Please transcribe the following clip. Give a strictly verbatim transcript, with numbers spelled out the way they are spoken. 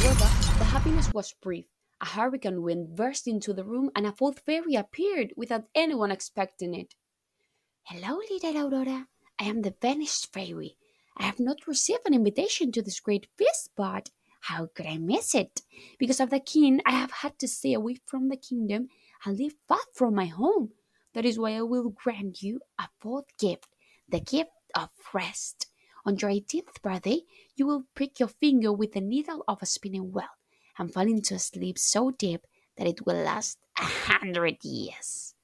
However, the happiness was brief. A hurricane wind burst into the room and a fourth fairy appeared without anyone expecting it. Hello, little Aurora. I am the vanished fairy. I have not received an invitation to this great feast, but how could I miss it? Because of the king, I have had to stay away from the kingdom and live far from my home. That is why I will grant you a fourth gift, the gift of rest. On your eighteenth birthday, you will prick your finger with the needle of a spinning wheel and fall into a sleep so deep that it will last a hundred years.